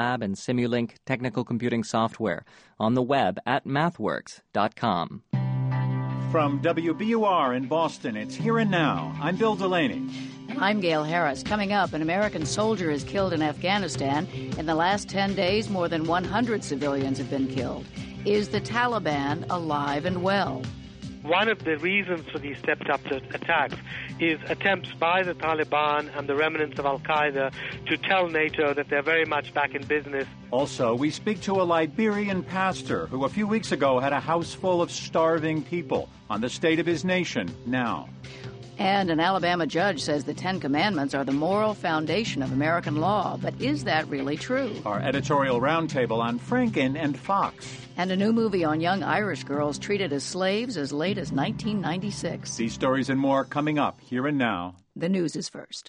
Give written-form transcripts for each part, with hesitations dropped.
Lab and Simulink technical computing software on the web at mathworks.com. From WBUR in Boston, it's Here and Now. I'm Bill Delaney. And I'm Gail Harris. Coming up, an American soldier is killed in Afghanistan. In the last 10 days, more than 100 civilians have been killed. Is the Taliban alive and well? One of the reasons for these stepped-up attacks is attempts by the Taliban and the remnants of al-Qaeda to tell NATO that they're very much back in business. Also, we speak to a Liberian pastor who a few weeks ago had a house full of starving people on the state of his nation now. And an Alabama judge says the Ten Commandments are the moral foundation of American law. But is that really true? Our editorial roundtable on Franken and Fox. And a new movie on young Irish girls treated as slaves as late as 1996. These stories and more coming up Here and Now. The news is first.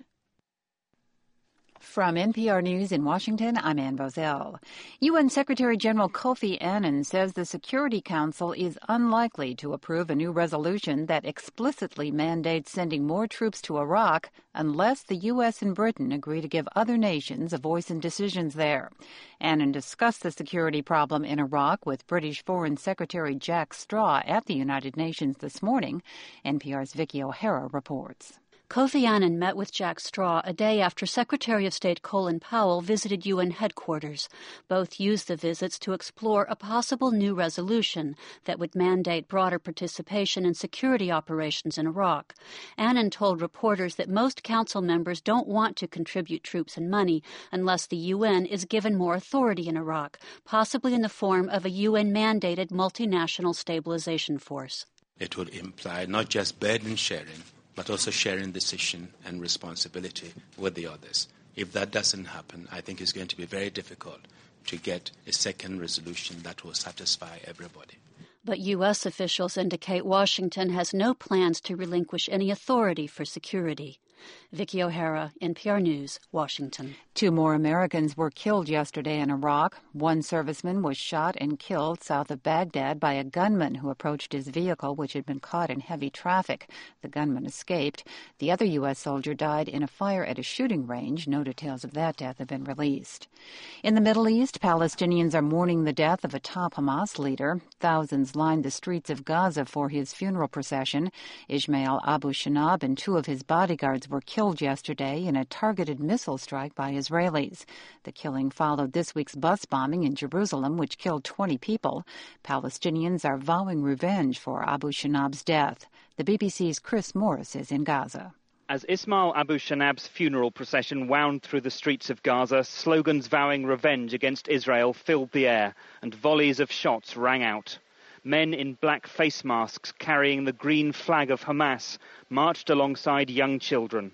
From NPR News in Washington, I'm Ann Bozell. UN Secretary General Kofi Annan says the Security Council is unlikely to approve a new resolution that explicitly mandates sending more troops to Iraq unless the U.S. and Britain agree to give other nations a voice in decisions there. Annan discussed the security problem in Iraq with British Foreign Secretary Jack Straw at the United Nations this morning. NPR's Vicki O'Hara reports. Kofi Annan met with Jack Straw a day after Secretary of State Colin Powell visited UN headquarters. Both used the visits to explore a possible new resolution that would mandate broader participation in security operations in Iraq. Annan told reporters that most council members don't want to contribute troops and money unless the UN is given more authority in Iraq, possibly in the form of a UN-mandated multinational stabilization force. It would imply not just burden sharing, but also sharing decision and responsibility with the others. If that doesn't happen, I think it's going to be very difficult to get a second resolution that will satisfy everybody. But U.S. officials indicate Washington has no plans to relinquish any authority for security. Vicki O'Hara, NPR News, Washington. 2 more Americans were killed yesterday in Iraq. One serviceman was shot and killed south of Baghdad by a gunman who approached his vehicle, which had been caught in heavy traffic. The gunman escaped. The other U.S. soldier died in a fire at a shooting range. No details of that death have been released. In the Middle East, Palestinians are mourning the death of a top Hamas leader. Thousands lined the streets of Gaza for his funeral procession. Ismail Abu Shanab and 2 of his bodyguards were killed yesterday in a targeted missile strike by Israelis. The killing followed this week's bus bombing in Jerusalem, which killed 20 people. Palestinians are vowing revenge for Abu Shanab's death. The BBC's Chris Morris is in Gaza. As Ismail Abu Shanab's funeral procession wound through the streets of Gaza, slogans vowing revenge against Israel filled the air, and volleys of shots rang out. Men in black face masks carrying the green flag of Hamas marched alongside young children.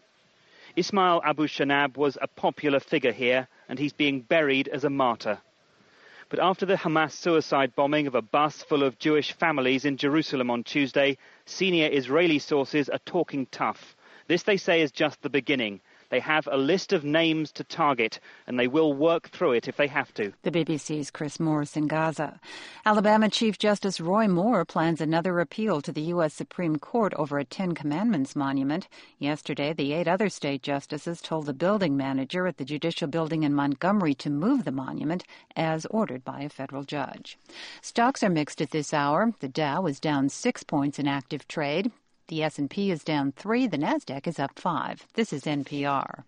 Ismail Abu Shanab was a popular figure here, and he's being buried as a martyr. But after the Hamas suicide bombing of a bus full of Jewish families in Jerusalem on Tuesday, senior Israeli sources are talking tough. This, they say, is just the beginning. They have a list of names to target, and they will work through it if they have to. The BBC's Chris Morris in Gaza. Alabama Chief Justice Roy Moore plans another appeal to the U.S. Supreme Court over a Ten Commandments monument. Yesterday, the 8 other state justices told the building manager at the Judicial Building in Montgomery to move the monument, as ordered by a federal judge. Stocks are mixed at this hour. The Dow is down 6 points in active trade. The S&P is down 3. The Nasdaq is up 5. This is NPR.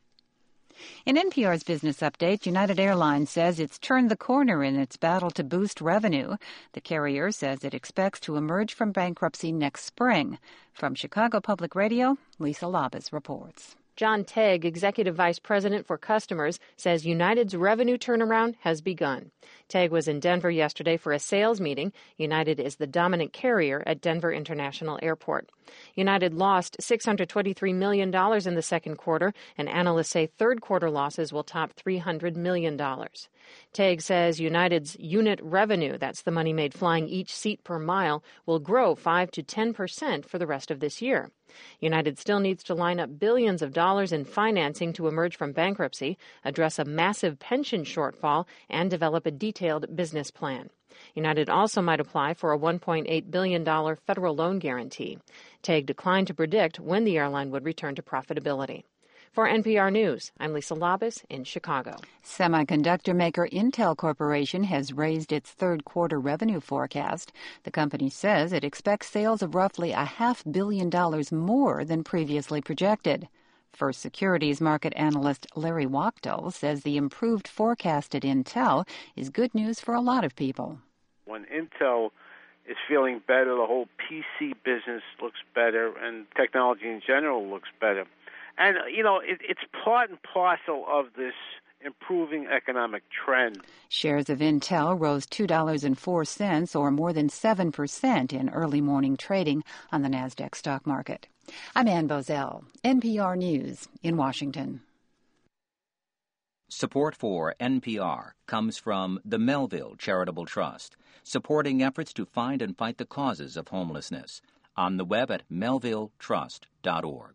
In NPR's Business Update, United Airlines says it's turned the corner in its battle to boost revenue. The carrier says it expects to emerge from bankruptcy next spring. From Chicago Public Radio, Lisa Labas reports. John Tegg, Executive Vice President for Customers, says United's revenue turnaround has begun. Tegg was in Denver yesterday for a sales meeting. United is the dominant carrier at Denver International Airport. United lost $623 million in the second quarter, and analysts say third quarter losses will top $300 million. Tegg says United's unit revenue, that's the money made flying each seat per mile, will grow 5 to 10% for the rest of this year. United still needs to line up billions of dollars in financing to emerge from bankruptcy, address a massive pension shortfall, and develop a detailed business plan. United also might apply for a $1.8 billion federal loan guarantee. Tegg declined to predict when the airline would return to profitability. For NPR News, I'm Lisa Labus in Chicago. Semiconductor maker Intel Corporation has raised its third-quarter revenue forecast. The company says it expects sales of roughly $500 million more than previously projected. First Securities market analyst Larry Wachtel says the improved forecast at Intel is good news for a lot of people. When Intel is feeling better, the whole PC business looks better, and technology in general looks better. And, it's part and parcel of this improving economic trend. Shares of Intel rose $2.04, or more than 7% in early morning trading on the Nasdaq stock market. I'm Ann Bozell, NPR News in Washington. Support for NPR comes from the Melville Charitable Trust, supporting efforts to find and fight the causes of homelessness. On the web at melvilletrust.org.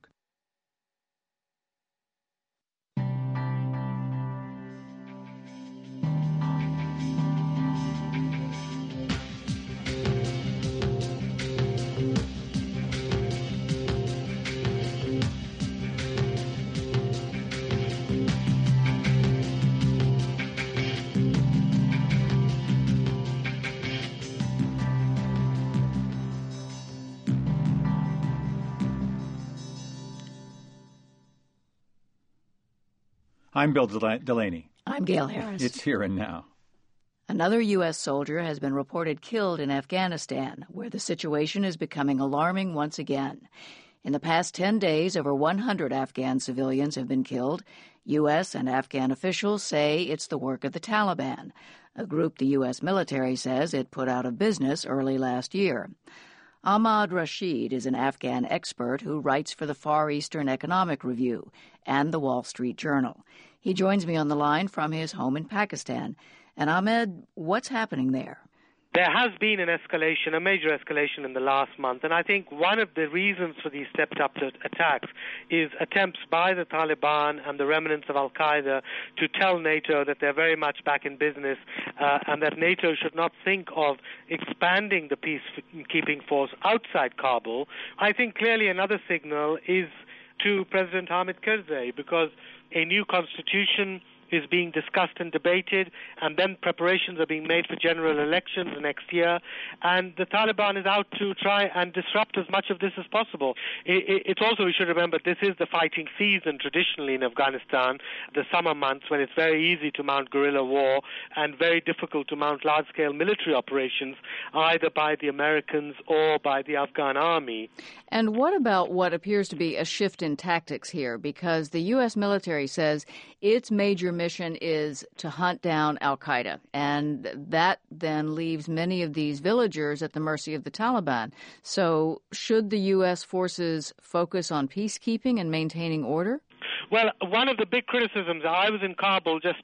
I'm Bill Delaney. I'm Gail Harris. It's Here and Now. Another U.S. soldier has been reported killed in Afghanistan, where the situation is becoming alarming once again. In the past 10 days, over 100 Afghan civilians have been killed. U.S. and Afghan officials say it's the work of the Taliban, a group the U.S. military says it put out of business early last year. Ahmad Rashid is an Afghan expert who writes for the Far Eastern Economic Review and the Wall Street Journal. He joins me on the line from his home in Pakistan. And Ahmed, what's happening there? There has been an escalation, a major escalation in the last month, and I think one of the reasons for these stepped-up attacks is attempts by the Taliban and the remnants of al-Qaeda to tell NATO that they're very much back in business and that NATO should not think of expanding the peacekeeping force outside Kabul. I think clearly another signal is to President Hamid Karzai, because a new constitution is being discussed and debated, and then preparations are being made for general elections next year, and the Taliban is out to try and disrupt as much of this as possible. It's also, we should remember, this is the fighting season traditionally in Afghanistan, the summer months when it's very easy to mount guerrilla war and very difficult to mount large-scale military operations, either by the Americans or by the Afghan army. And what about what appears to be a shift in tactics here? Because the U.S. military says its major mission is to hunt down al-Qaeda, and that then leaves many of these villagers at the mercy of the Taliban. So should the U.S. forces focus on peacekeeping and maintaining order? Well, one of the big criticisms, I was in Kabul just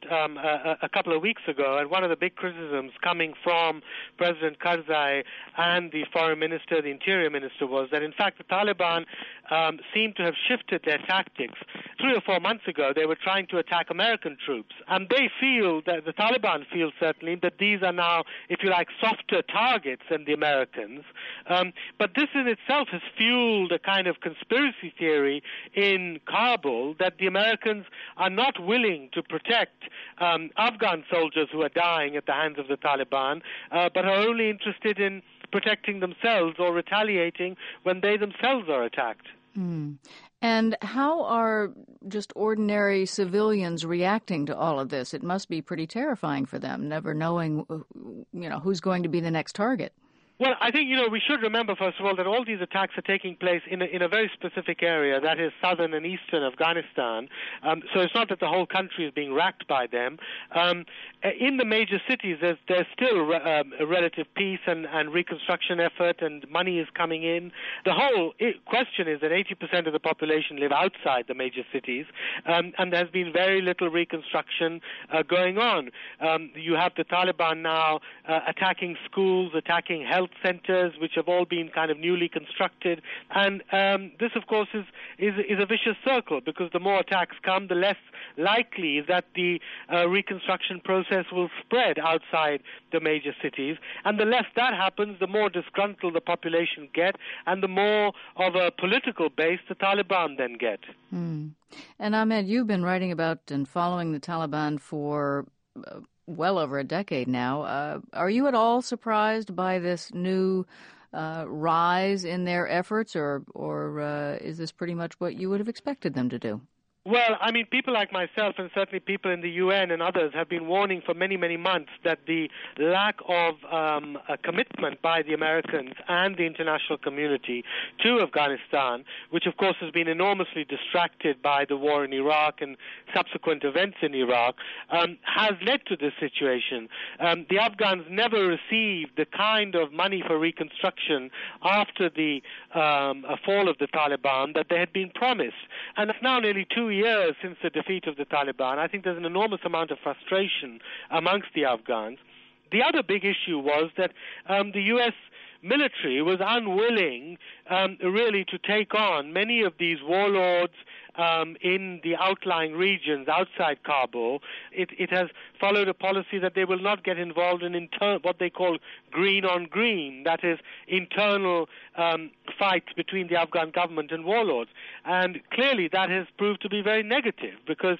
a couple of weeks ago, and one of the big criticisms coming from President Karzai and the foreign minister, the interior minister, was that in fact the Taliban seemed to have shifted their tactics. 3 or 4 months ago, they were trying to attack American troops, and they feel, that the Taliban feel certainly, that these are now, if you like, softer targets than the Americans. But this in itself has fueled a kind of conspiracy theory in Kabul that the Americans are not willing to protect Afghan soldiers who are dying at the hands of the Taliban, but are only interested in protecting themselves or retaliating when they themselves are attacked. Mm. And how are just ordinary civilians reacting to all of this? It must be pretty terrifying for them, never knowing, who's going to be the next target. Well, I think, we should remember, first of all, that all these attacks are taking place in a very specific area, that is southern and eastern Afghanistan. So it's not that the whole country is being racked by them. In the major cities, there's still a relative peace and reconstruction effort, and money is coming in. The whole question is that 80% of the population live outside the major cities, and there's been very little reconstruction going on. You have the Taliban now attacking schools, attacking health centers, which have all been kind of newly constructed. And this, of course, is a vicious circle, because the more attacks come, the less likely that the reconstruction process process will spread outside the major cities. And the less that happens, the more disgruntled the population get, and the more of a political base the Taliban then get. And Ahmed, you've been writing about and following the Taliban for well over a decade now. Are you at all surprised by this new rise in their efforts, or is this pretty much what you would have expected them to do? Well, I mean, people like myself and certainly people in the UN and others have been warning for many, many months that the lack of a commitment by the Americans and the international community to Afghanistan, which of course has been enormously distracted by the war in Iraq and subsequent events in Iraq, has led to this situation. The Afghans never received the kind of money for reconstruction after the fall of the Taliban that they had been promised. And it's now nearly 2 years since the defeat of the Taliban. I think there's an enormous amount of frustration amongst the Afghans. The other big issue was that the U.S. military was unwilling really to take on many of these warlords in the outlying regions outside Kabul. It has followed a policy that they will not get involved in what they call green on green, that is, internal fights between the Afghan government and warlords. And clearly that has proved to be very negative, because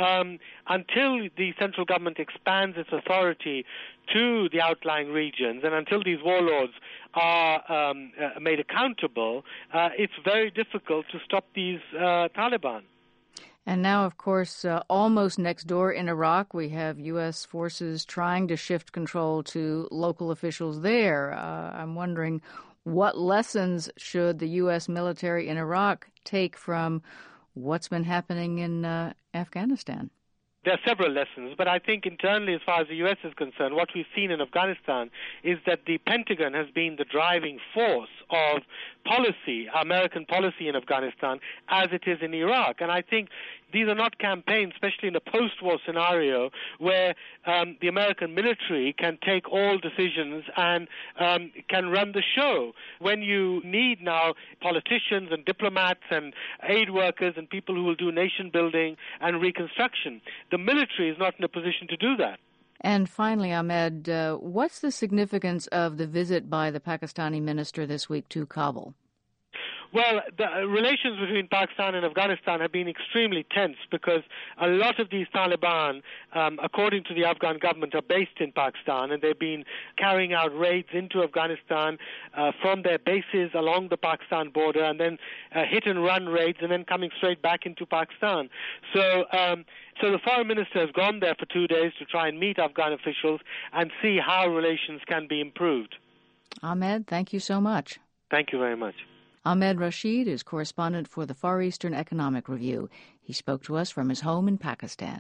until the central government expands its authority to the outlying regions, and until these warlords are made accountable, it's very difficult to stop these Taliban. And now, of course, almost next door in Iraq, we have U.S. forces trying to shift control to local officials there. I'm wondering, what lessons should the U.S. military in Iraq take from what's been happening in Afghanistan? There are several lessons, but I think internally, as far as the U.S. is concerned, what we've seen in Afghanistan is that the Pentagon has been the driving force of policy, American policy in Afghanistan, as it is in Iraq. And I think these are not campaigns, especially in a post-war scenario, where the American military can take all decisions and can run the show. When you need now politicians and diplomats and aid workers and people who will do nation building and reconstruction, the military is not in a position to do that. And finally, Ahmed, what's the significance of the visit by the Pakistani minister this week to Kabul? Well, the relations between Pakistan and Afghanistan have been extremely tense, because a lot of these Taliban, according to the Afghan government, are based in Pakistan, and they've been carrying out raids into Afghanistan from their bases along the Pakistan border, and then hit-and-run raids, and then coming straight back into Pakistan. So the foreign minister has gone there for 2 days to try and meet Afghan officials and see how relations can be improved. Ahmed, thank you so much. Thank you very much. Ahmed Rashid is correspondent for the Far Eastern Economic Review. He spoke to us from his home in Pakistan.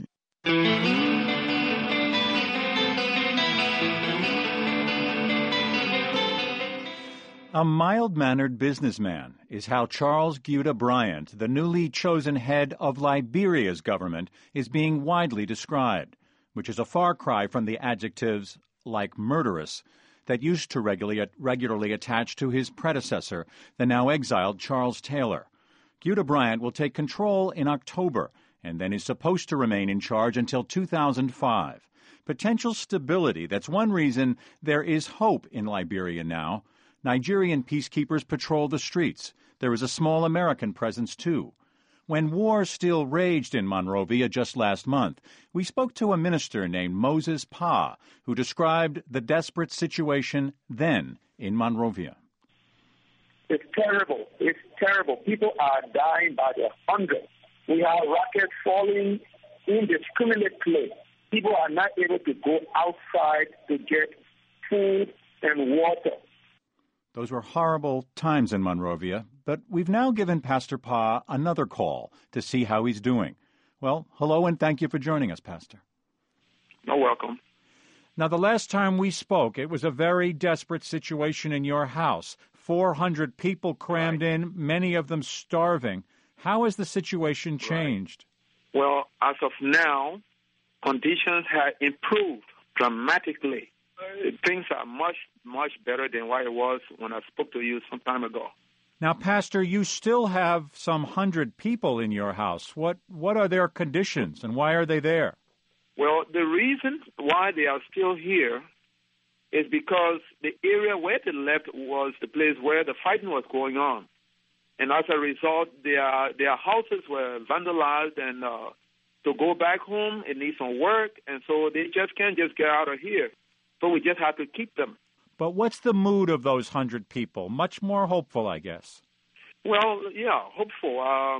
A mild-mannered businessman is how Charles Geuda Bryant, the newly chosen head of Liberia's government, is being widely described, which is a far cry from the adjectives like murderous that used to regularly attach to his predecessor, the now exiled Charles Taylor. Geuda Bryant will take control in October and then is supposed to remain in charge until 2005. Potential stability, that's one reason there is hope in Liberia now. Nigerian peacekeepers patrol the streets. There is a small American presence, too. When war still raged in Monrovia just last month, we spoke to a minister named Moses Pa, who described the desperate situation then in Monrovia. It's terrible. It's terrible. People are dying by the hundreds. We have rockets falling indiscriminately. People are not able to go outside to get food and water. Those were horrible times in Monrovia, but we've now given Pastor Pa another call to see how he's doing. Well, hello and thank you for joining us, Pastor. You're welcome. Now, the last time we spoke, it was a very desperate situation in your house. 400 people crammed in, many of them starving. How has the situation changed? Well, as of now, conditions have improved dramatically. Things are much, much better than what it was when I spoke to you some time ago. Now, Pastor, you still have some 100 people in your house. What are their conditions, and why are they there? Well, the reason why they are still here is because the area where they left was the place where the fighting was going on. And as a result, their houses were vandalized, and to go back home, it needs some work, and so they just can't just get out of here. So we just have to keep them. But what's the mood of those 100 people? Much more hopeful, I guess. Well, yeah, hopeful.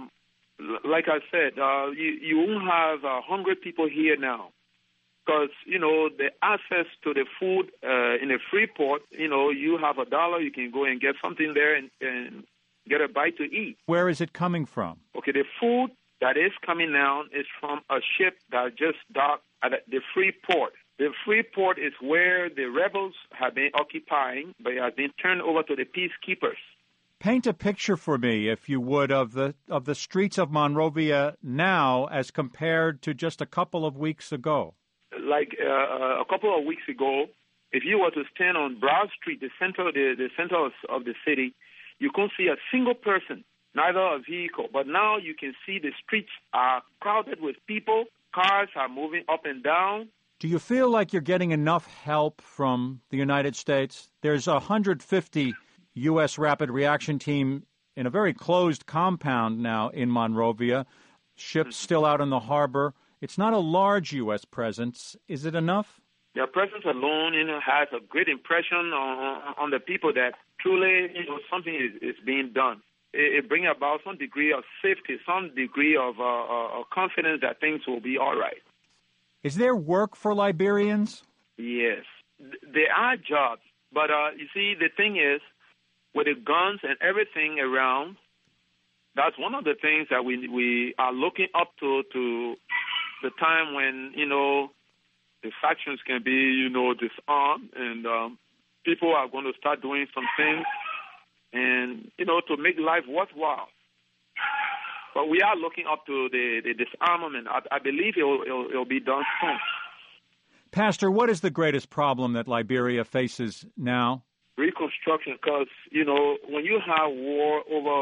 Like I said, you won't have 100 people here now because, the access to the food in a free port, you have $1, you can go and get something there and get a bite to eat. Where is it coming from? Okay, the food that is coming now is from a ship that just docked at the free port. The free port is where the rebels have been occupying, but it has been turned over to the peacekeepers. Paint a picture for me, if you would, of the streets of Monrovia now as compared to just a couple of weeks ago. Like a couple of weeks ago, if you were to stand on Broad Street, the center of the city, you couldn't see a single person, neither a vehicle. But now you can see the streets are crowded with people. Cars are moving up and down. Do you feel like you're getting enough help from the United States? There's 150 U.S. Rapid Reaction Team in a very closed compound now in Monrovia. Ships still out in the harbor. It's not a large U.S. presence. Is it enough? Their presence alone has a great impression on the people that truly something is being done. It brings about some degree of safety, some degree of confidence that things will be all right. Is there work for Liberians? Yes. There are jobs. But, you see, the thing is, with the guns and everything around, that's one of the things that we are looking up to the time when, the factions can be, disarmed and people are going to start doing some things and, to make life worthwhile. But we are looking up to the disarmament. I believe it'll be done soon. Pastor, what is the greatest problem that Liberia faces now? Reconstruction, because, when you have war over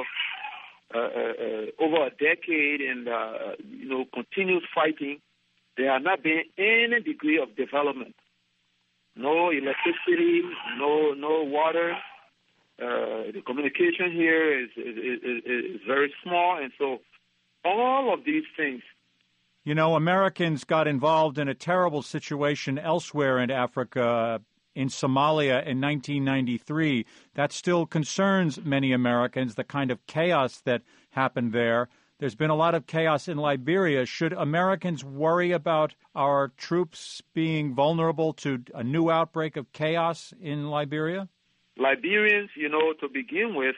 a decade and, continuous fighting, there has not been any degree of development. No electricity, no water. The communication here is very small, and so all of these things. Americans got involved in a terrible situation elsewhere in Africa, in Somalia in 1993. That still concerns many Americans, the kind of chaos that happened there. There's been a lot of chaos in Liberia. Should Americans worry about our troops being vulnerable to a new outbreak of chaos in Liberia? Liberians, to begin with,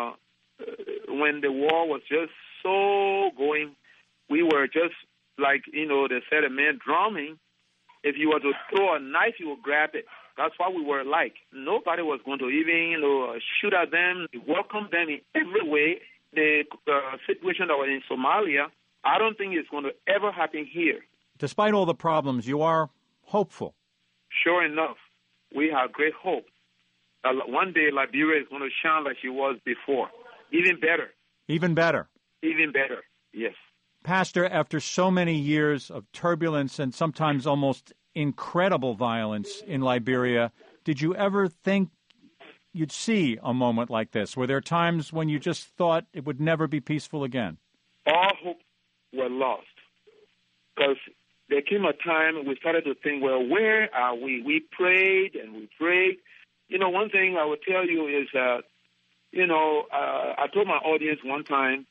when the war was just so going, we were just like, they said, a man drowning. If you were to throw a knife, you would grab it. That's what we were like. Nobody was going to even, shoot at them, welcome them in every way. The situation that was in Somalia, I don't think it's going to ever happen here. Despite all the problems, you are hopeful. Sure enough, we have great hope. One day, Liberia is going to shine like she was before. Even better. Even better. Even better, yes. Pastor, after so many years of turbulence and sometimes almost incredible violence in Liberia, did you ever think you'd see a moment like this? Were there times when you just thought it would never be peaceful again? All hope were lost. Because there came a time we started to think, well, where are we? We prayed and we prayed. One thing I would tell you is that, I told my audience one time,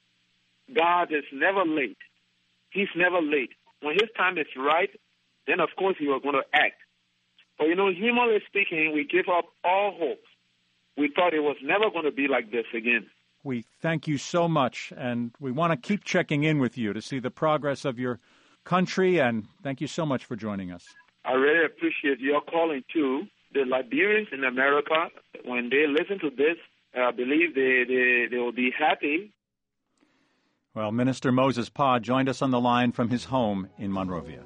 God is never late. He's never late. When his time is right, then of course he was going to act. But, humanly speaking, we give up all hope. We thought it was never going to be like this again. We thank you so much, and we want to keep checking in with you to see the progress of your country, and thank you so much for joining us. I really appreciate your calling, too. The Liberians in America, when they listen to this, I believe they will be happy. Well, Minister Moses Pah joined us on the line from his home in Monrovia.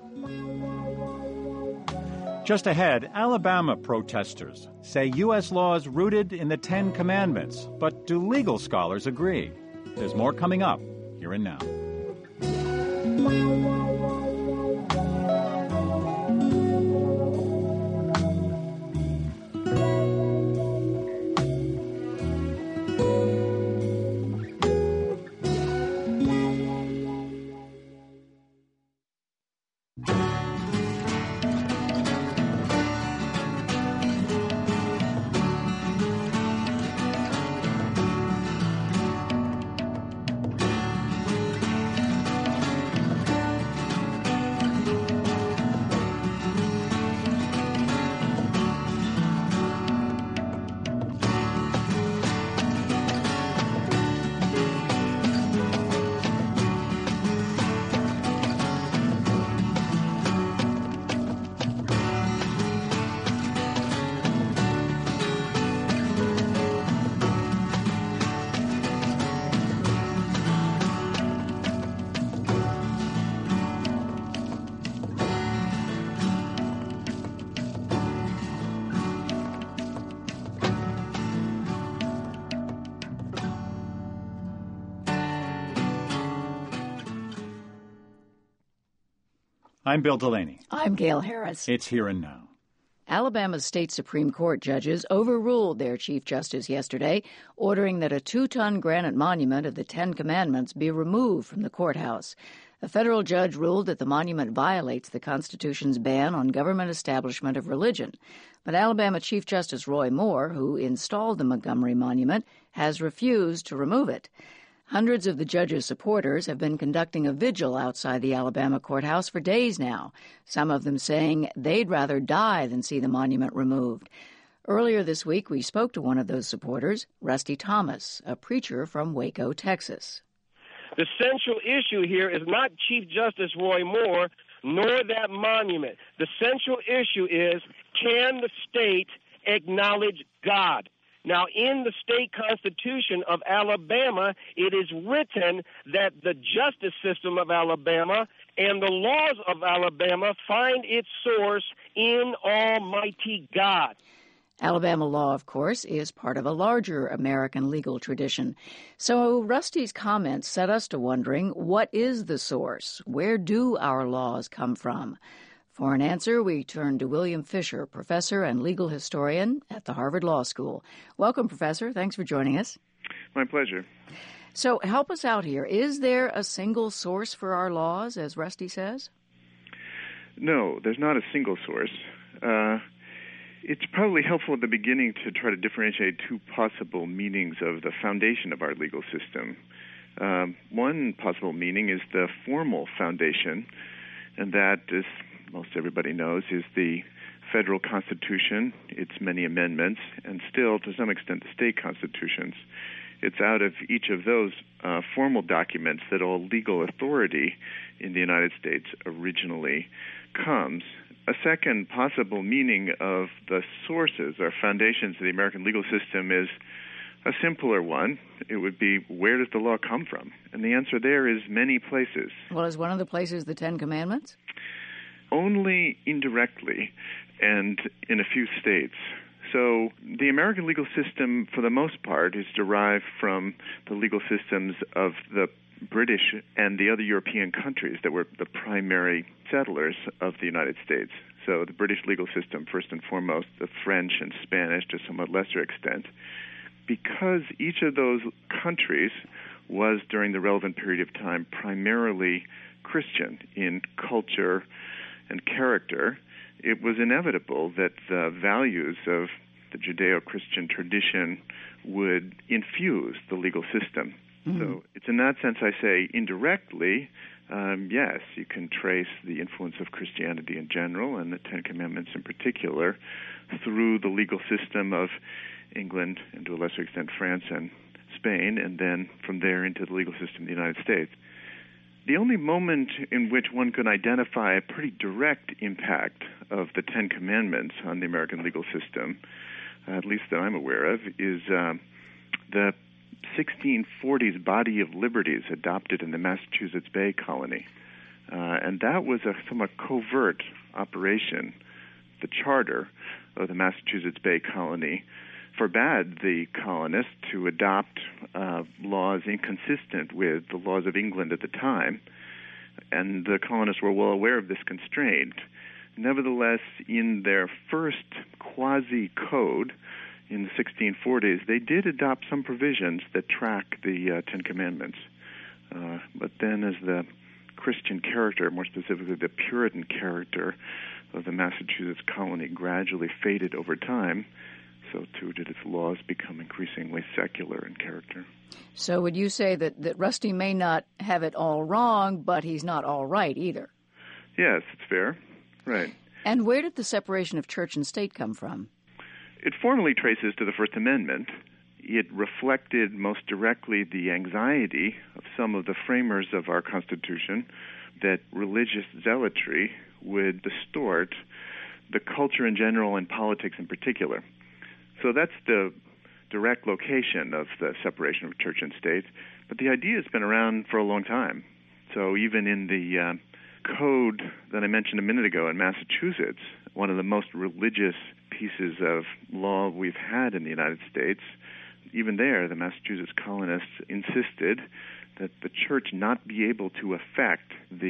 Just ahead, Alabama protesters say U.S. law is rooted in the Ten Commandments, but do legal scholars agree? There's more coming up here and now. I'm Bill Delaney. I'm Gail Harris. It's Here and Now. Alabama's state Supreme Court judges overruled their Chief Justice yesterday, ordering that a 2-ton granite monument of the Ten Commandments be removed from the courthouse. A federal judge ruled that the monument violates the Constitution's ban on government establishment of religion. But Alabama Chief Justice Roy Moore, who installed the Montgomery Monument, has refused to remove it. Hundreds of the judge's supporters have been conducting a vigil outside the Alabama courthouse for days now, some of them saying they'd rather die than see the monument removed. Earlier this week, we spoke to one of those supporters, Rusty Thomas, a preacher from Waco, Texas. The central issue here is not Chief Justice Roy Moore, nor that monument. The central issue is, can the state acknowledge God? Now, in the state constitution of Alabama, it is written that the justice system of Alabama and the laws of Alabama find its source in Almighty God. Alabama law, of course, is part of a larger American legal tradition. So Rusty's comments set us to wondering, what is the source? Where do our laws come from? For an answer, we turn to William Fisher, professor and legal historian at the Harvard Law School. Welcome, Professor. Thanks for joining us. My pleasure. So help us out here. Is there a single source for our laws, as Rusty says? No, there's not a single source. It's probably helpful at the beginning to try to differentiate two possible meanings of the foundation of our legal system. One possible meaning is the formal foundation, and that, as most everybody knows, is the federal constitution, its many amendments, and still, to some extent, the state constitutions. It's out of each of those formal documents that all legal authority in the United States originally comes. A second possible meaning of the sources or foundations of the American legal system is a simpler one. It would be, where does the law come from? And the answer there is many places. Well, is one of the places the Ten Commandments? Only indirectly, and in a few states. So the American legal system, for the most part, is derived from the legal systems of the British and the other European countries that were the primary settlers of the United States. So the British legal system, first and foremost, the French and Spanish to a somewhat lesser extent. Because each of those countries was, during the relevant period of time, primarily Christian in culture and character, it was inevitable that the values of the Judeo-Christian tradition would infuse the legal system. Mm-hmm. So it's in that sense I say indirectly, yes, you can trace the influence of Christianity in general and the Ten Commandments in particular through the legal system of England and to a lesser extent France and Spain, and then from there into the legal system of the United States. The only moment in which one can identify a pretty direct impact of the Ten Commandments on the American legal system, at least that I'm aware of, is the 1640s Body of Liberties adopted in the Massachusetts Bay Colony. And that was a somewhat covert operation. The charter of the Massachusetts Bay Colony forbade the colonists to adopt laws inconsistent with the laws of England at the time, and the colonists were well aware of this constraint. Nevertheless, in their first quasi-code in the 1640s, they did adopt some provisions that track the Ten Commandments. But then as the Christian character, more specifically the Puritan character of the Massachusetts colony gradually faded over time, so too did its laws become increasingly secular in character. So would you say that Rusty may not have it all wrong, but he's not all right either? Yes, it's fair. Right. And where did the separation of church and state come from? It formally traces to the First Amendment. It reflected most directly the anxiety of some of the framers of our Constitution that religious zealotry would distort the culture in general and politics in particular. So that's the direct location of the separation of church and state. But the idea has been around for a long time. So even in the code that I mentioned a minute ago in Massachusetts, one of the most religious pieces of law we've had in the United States, even there, the Massachusetts colonists insisted that the church not be able to affect the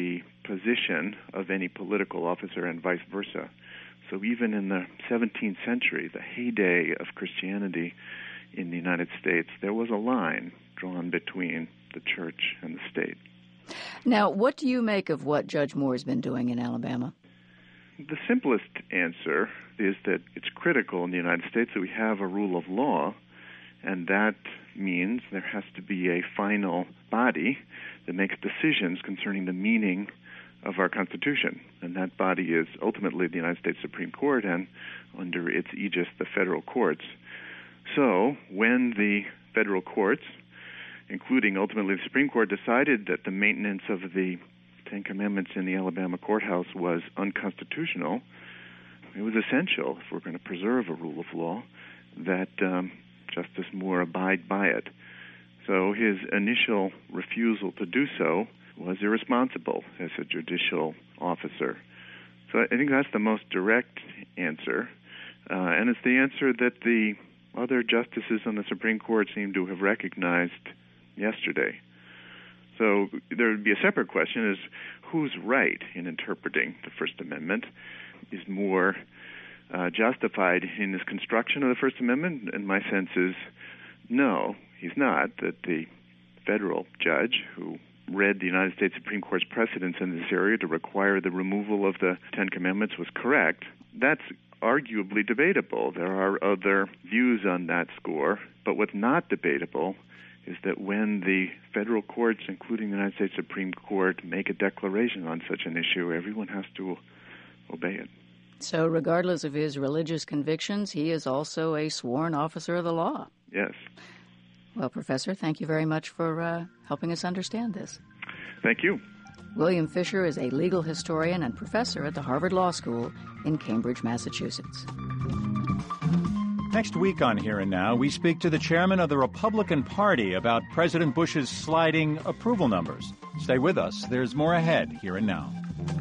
position of any political officer and vice versa. So even in the 17th century, the heyday of Christianity in the United States, there was a line drawn between the church and the state. Now, what do you make of what Judge Moore's been doing in Alabama? The simplest answer is that it's critical in the United States that we have a rule of law, and that means there has to be a final body that makes decisions concerning the meaning of our Constitution. And that body is ultimately the United States Supreme Court and, under its aegis, the federal courts. So when the federal courts, including ultimately the Supreme Court, decided that the maintenance of the Ten Commandments in the Alabama courthouse was unconstitutional, it was essential, if we're going to preserve a rule of law, that Justice Moore abide by it. So his initial refusal to do so was irresponsible as a judicial officer. So I think that's the most direct answer, and it's the answer that the other justices on the Supreme Court seem to have recognized yesterday. So there would be a separate question: is who's right in interpreting the First Amendment? Is Moore justified in his construction of the First Amendment? And my sense is no, he's not. That the federal judge who read the United States Supreme Court's precedents in this area to require the removal of the Ten Commandments was correct. That's arguably debatable. There are other views on that score, but what's not debatable is that when the federal courts, including the United States Supreme Court, make a declaration on such an issue, everyone has to obey it. So regardless of his religious convictions, he is also a sworn officer of the law. Yes. Well, Professor, thank you very much for helping us understand this. Thank you. William Fisher is a legal historian and professor at the Harvard Law School in Cambridge, Massachusetts. Next week on Here and Now, we speak to the chairman of the Republican Party about President Bush's sliding approval numbers. Stay with us. There's more ahead, Here and Now.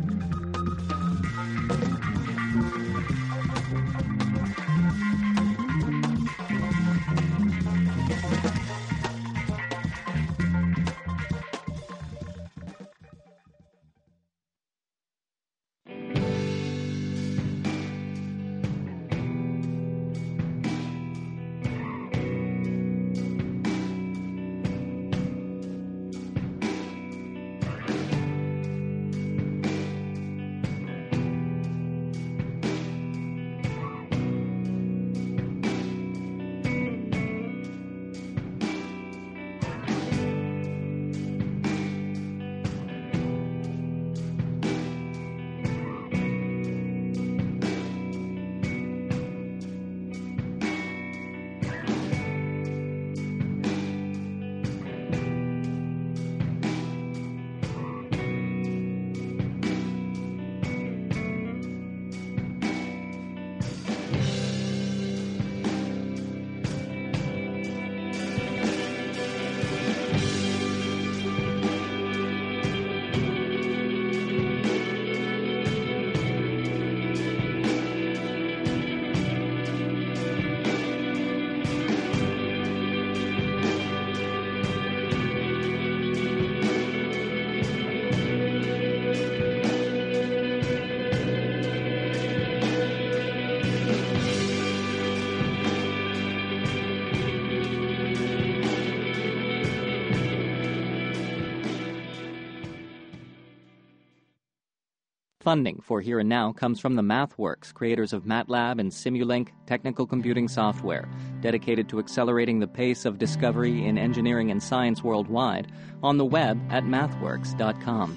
Funding for Here and Now comes from the MathWorks, creators of MATLAB and Simulink technical computing software, dedicated to accelerating the pace of discovery in engineering and science worldwide, on the web at mathworks.com.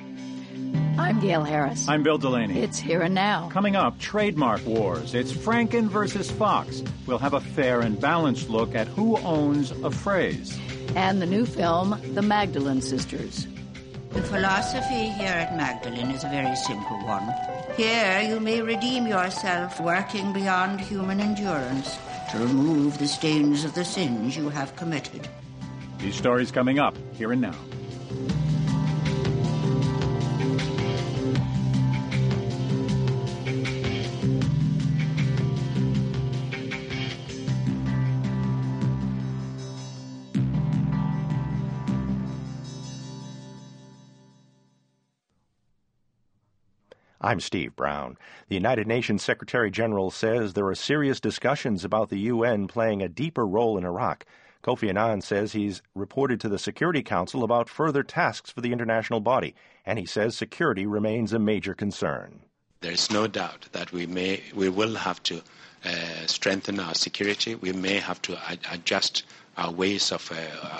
I'm Gail Harris. I'm Bill Delaney. It's Here and Now. Coming up, trademark wars. It's Franken versus Fox. We'll have a fair and balanced look at who owns a phrase. And the new film, The Magdalene Sisters. The philosophy here at Magdalene is a very simple one. Here you may redeem yourself working beyond human endurance to remove the stains of the sins you have committed. These stories coming up, Here and Now. I'm Steve Brown. The United Nations Secretary General says there are serious discussions about the UN playing a deeper role in Iraq. Kofi Annan says he's reported to the Security Council about further tasks for the international body, and he says security remains a major concern. There is no doubt that we will have to strengthen our security. We may have to adjust our ways of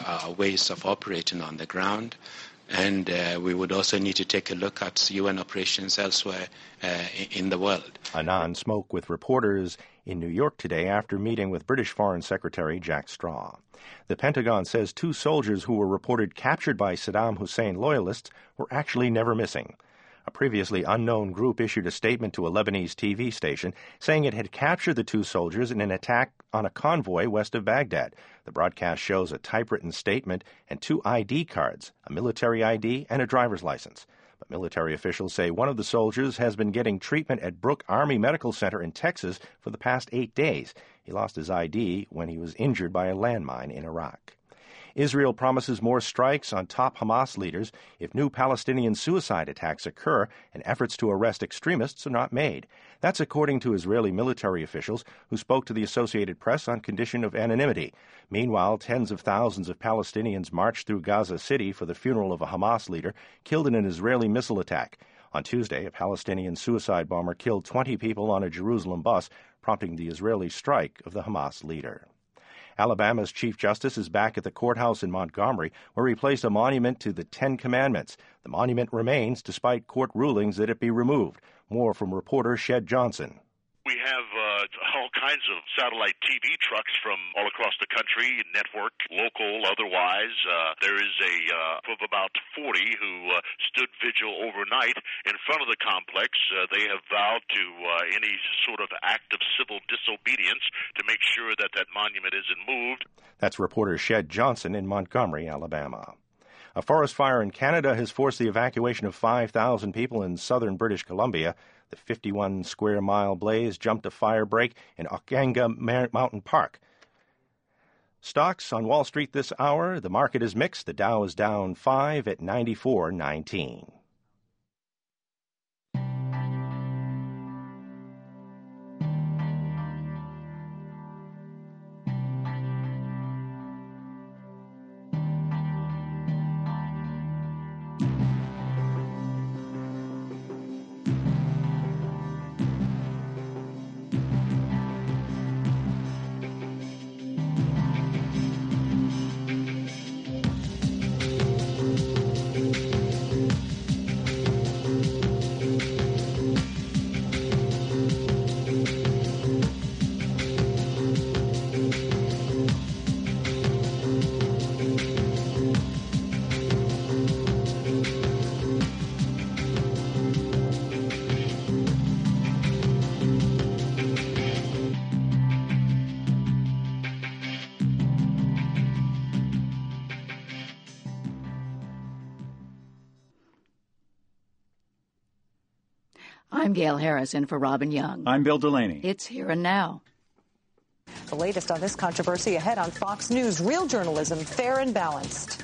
operating on the ground. And we would also need to take a look at UN operations elsewhere in the world. Annan spoke with reporters in New York today after meeting with British Foreign Secretary Jack Straw. The Pentagon says 2 soldiers who were reported captured by Saddam Hussein loyalists were actually never missing. A previously unknown group issued a statement to a Lebanese TV station saying it had captured the 2 soldiers in an attack on a convoy west of Baghdad. The broadcast shows a typewritten statement and 2 ID cards, a military ID and a driver's license. But military officials say one of the soldiers has been getting treatment at Brooke Army Medical Center in Texas for the past 8 days. He lost his ID when he was injured by a landmine in Iraq. Israel promises more strikes on top Hamas leaders if new Palestinian suicide attacks occur and efforts to arrest extremists are not made. That's according to Israeli military officials who spoke to the Associated Press on condition of anonymity. Meanwhile, tens of thousands of Palestinians marched through Gaza City for the funeral of a Hamas leader killed in an Israeli missile attack. On Tuesday, a Palestinian suicide bomber killed 20 people on a Jerusalem bus, prompting the Israeli strike of the Hamas leader. Alabama's Chief Justice is back at the courthouse in Montgomery, where he placed a monument to the 10 Commandments. The monument remains despite court rulings that it be removed. More from reporter Shed Johnson. We have all kinds of satellite TV trucks from all across the country, network, local, otherwise. There is of about 40 who stood vigil overnight in front of the complex. They have vowed to any sort of act of civil disobedience to make sure that that monument isn't moved. That's reporter Shed Johnson in Montgomery, Alabama. A forest fire in Canada has forced the evacuation of 5,000 people in southern British Columbia. The 51-square-mile blaze jumped a fire break in Okanagan Mountain Park. Stocks on Wall Street this hour. The market is mixed. The Dow is down 5 at 94.19. I'm Gail Harrison for Robin Young. I'm Bill Delaney. It's Here and Now. The latest on this controversy ahead on Fox News. Real journalism, fair and balanced.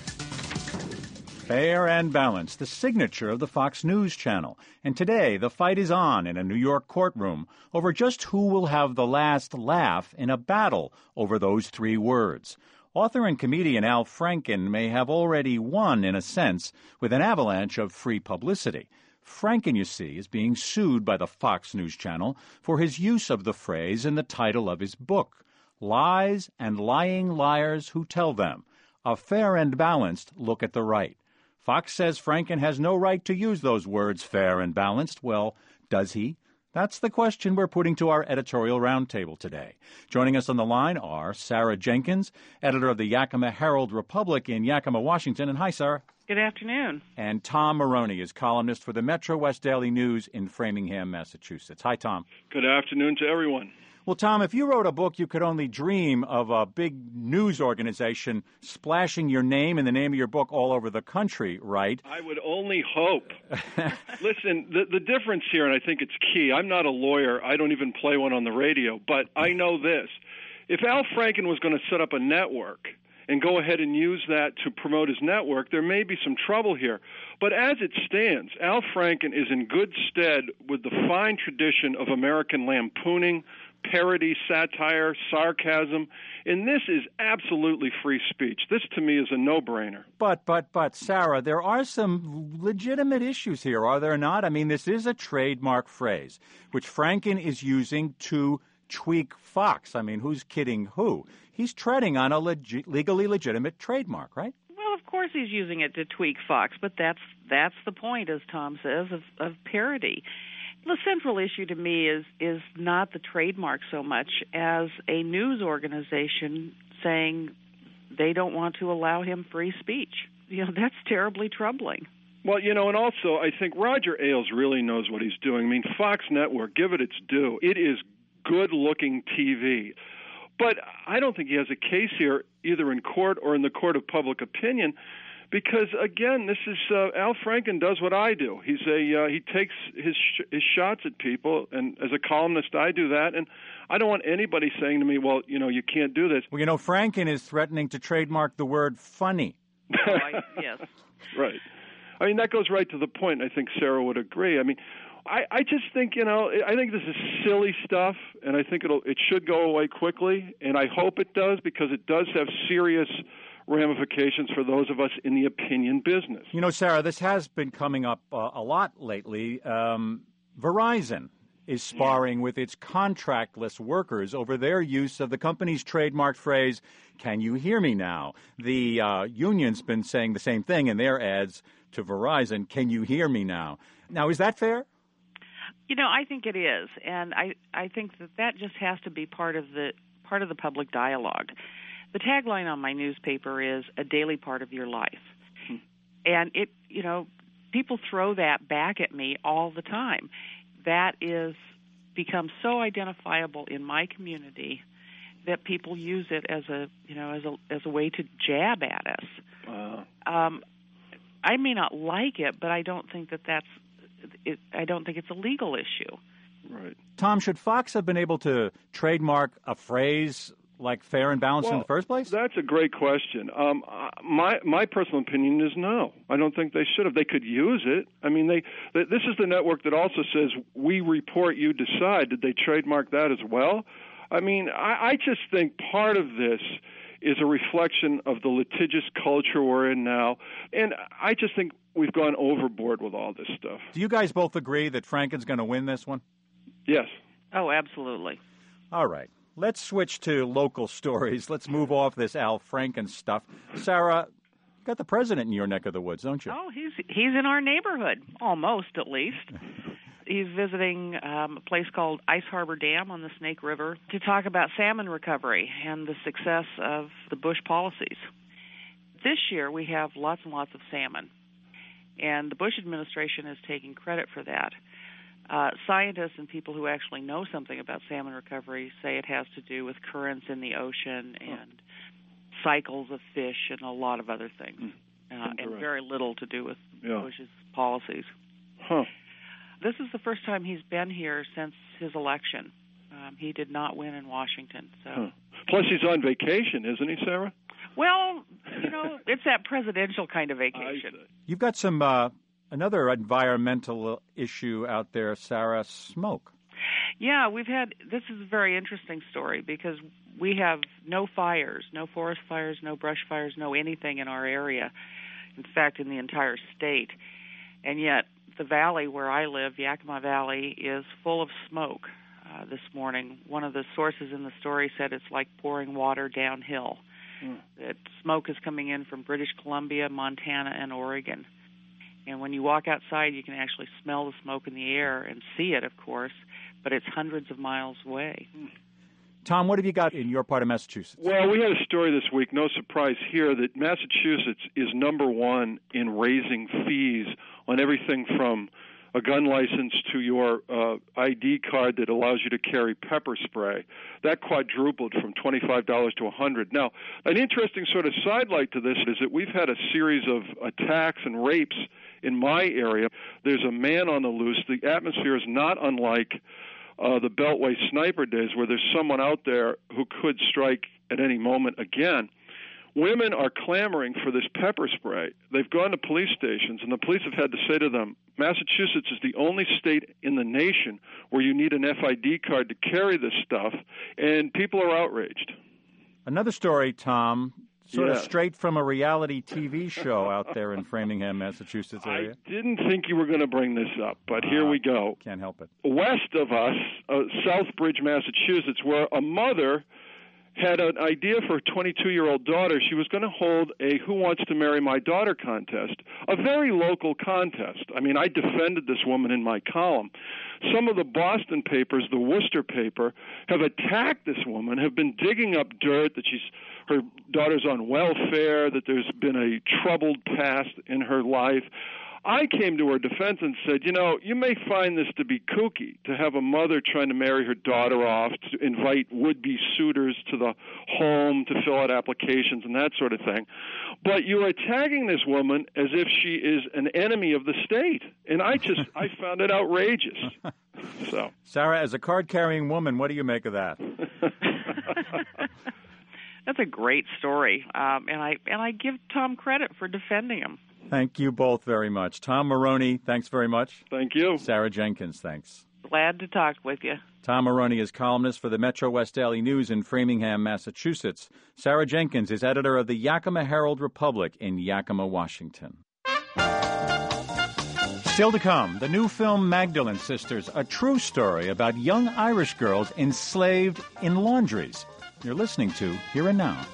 Fair and balanced, the signature of the Fox News channel. And today, the fight is on in a New York courtroom over just who will have the last laugh in a battle over those 3 words. Author and comedian Al Franken may have already won, in a sense, with an avalanche of free publicity. Franken, you see, is being sued by the Fox News Channel for his use of the phrase in the title of his book, Lies and Lying Liars Who Tell Them, a fair and balanced look at the right. Fox says Franken has no right to use those words, fair and balanced. Well, does he? That's the question we're putting to our editorial roundtable today. Joining us on the line are Sarah Jenkins, editor of the Yakima Herald-Republic in Yakima, Washington. And hi, Sarah. Good afternoon. And Tom Maroney is columnist for the Metro West Daily News in Framingham, Massachusetts. Hi, Tom. Good afternoon to everyone. Well, Tom, if you wrote a book, you could only dream of a big news organization splashing your name and the name of your book all over the country, right? I would only hope. Listen, the difference here, and I think it's key, I'm not a lawyer. I don't even play one on the radio, but I know this. If Al Franken was going to set up a network, and go ahead and use that to promote his network, there may be some trouble here. But as it stands, Al Franken is in good stead with the fine tradition of American lampooning, parody, satire, sarcasm, and this is absolutely free speech. This, to me, is a no-brainer. But, Sarah, there are some legitimate issues here, are there not? I mean, this is a trademark phrase, which Franken is using to tweak Fox. I mean, who's kidding who? He's treading on a legally legitimate trademark, right? Well, of course he's using it to tweak Fox, but that's the point, as Tom says, of parody. The central issue to me is not the trademark so much as a news organization saying they don't want to allow him free speech. That's terribly troubling. Well, and also I think Roger Ailes really knows what he's doing. I mean, Fox Network, give it its due. It is good-looking TV. But I don't think he has a case here, either in court or in the court of public opinion, because, again, this is Al Franken does what I do. He takes his shots at people, and as a columnist, I do that, and I don't want anybody saying to me, well, you can't do this. Well, Franken is threatening to trademark the word funny. Yes. Right. I mean, that goes right to the point. I think Sarah would agree. I mean, I just think, I think this is silly stuff, and I think it should go away quickly, and I hope it does, because it does have serious ramifications for those of us in the opinion business. Sarah, this has been coming up a lot lately. Verizon is sparring with its contractless workers over their use of the company's trademarked phrase, "Can you hear me now?" The union's been saying the same thing in their ads to Verizon, "Can you hear me now?" Now, is that fair? I think it is, and I think that just has to be part of the public dialogue. The tagline on my newspaper is "a daily part of your life," and people throw that back at me all the time. That is become so identifiable in my community that people use it as a way to jab at us. Wow. I may not like it, but I don't think I don't think it's a legal issue. Right. Tom, should Fox have been able to trademark a phrase like fair and balanced in the first place? That's a great question. My personal opinion is no. I don't think they should have. They could use it. I mean, this is the network that also says, "We report, you decide." Did they trademark that as well? I mean, I just think part of this is a reflection of the litigious culture we're in now, and I just think we've gone overboard with all this stuff. Do you guys both agree that Franken's going to win this one? Yes. Oh, absolutely. All right. Let's switch to local stories. Let's move off this Al Franken stuff. Sarah, you got the president in your neck of the woods, don't you? Oh, he's in our neighborhood, almost at least. He's visiting a place called Ice Harbor Dam on the Snake River to talk about salmon recovery and the success of the Bush policies. This year we have lots and lots of salmon, and the Bush administration is taking credit for that. Scientists and people who actually know something about salmon recovery say it has to do with currents in the ocean and cycles of fish and a lot of other things, and very little to do with Bush's policies. Huh. This is the first time he's been here since his election. He did not win in Washington. So. Plus, he's on vacation, isn't he, Sarah? Well, it's that presidential kind of vacation. You've got some another environmental issue out there, Sarah, smoke. Yeah, this is a very interesting story because we have no fires, no forest fires, no brush fires, no anything in our area. In fact, in the entire state. And yet, the valley where I live, Yakima Valley, is full of smoke this morning. One of the sources in the story said it's like pouring water downhill. That smoke is coming in from British Columbia, Montana, and Oregon. And when you walk outside, you can actually smell the smoke in the air and see it, of course, but it's hundreds of miles away. Tom, what have you got in your part of Massachusetts? Well, we had a story this week, no surprise here, that Massachusetts is number one in raising fees on everything from a gun license to your ID card that allows you to carry pepper spray. That quadrupled from $25 to $100. Now, an interesting sort of sidelight to this is that we've had a series of attacks and rapes in my area. There's a man on the loose. The atmosphere is not unlike the Beltway sniper days, where there's someone out there who could strike at any moment again. women are clamoring for this pepper spray. They've gone to police stations, and the police have had to say to them, Massachusetts is the only state in the nation where you need an FID card to carry this stuff, and people are outraged. Another story, Tom, sort of straight from a reality TV show out there in Framingham, Massachusetts area. I didn't think you were going to bring this up, but here we go. Can't help it. West of us, Southbridge, Massachusetts, where a mother had an idea for a 22-year-old daughter. She was going to hold a Who Wants to Marry My Daughter contest, a very local contest. I mean, I defended this woman in my column. Some of the Boston papers, the Worcester paper, have attacked this woman, have been digging up dirt that her daughter's on welfare, that there's been a troubled past in her life. I came to her defense and said, you may find this to be kooky, to have a mother trying to marry her daughter off, to invite would-be suitors to the home to fill out applications and that sort of thing. But you're attacking this woman as if she is an enemy of the state. And I found it outrageous. So, Sarah, as a card-carrying woman, what do you make of that? That's a great story, and I give Tom credit for defending him. Thank you both very much. Tom Maroney, thanks very much. Thank you. Sarah Jenkins, thanks. Glad to talk with you. Tom Maroney is columnist for the Metro West Daily News in Framingham, Massachusetts. Sarah Jenkins is editor of the Yakima Herald Republic in Yakima, Washington. Still to come, the new film Magdalene Sisters, a true story about young Irish girls enslaved in laundries. You're listening to Here and Now.